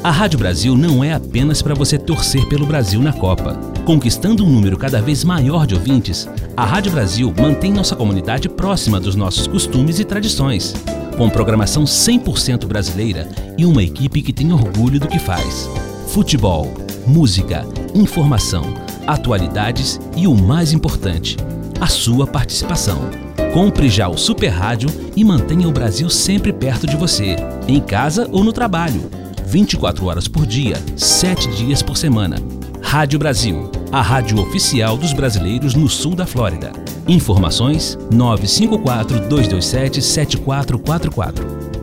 A Rádio Brasil não é apenas para você torcer pelo Brasil na Copa. Conquistando um número cada vez maior de ouvintes, a Rádio Brasil mantém nossa comunidade próxima dos nossos costumes e tradições, com programação 100% brasileira e uma equipe que tem orgulho do que faz. Futebol, música, informação, atualidades e o mais importante, a sua participação. Compre já o Super Rádio e mantenha o Brasil sempre perto de você, em casa ou no trabalho. 24 horas por dia, 7 dias por semana. Rádio Brasil, a rádio oficial dos brasileiros no sul da Flórida. Informações 954-227-7444.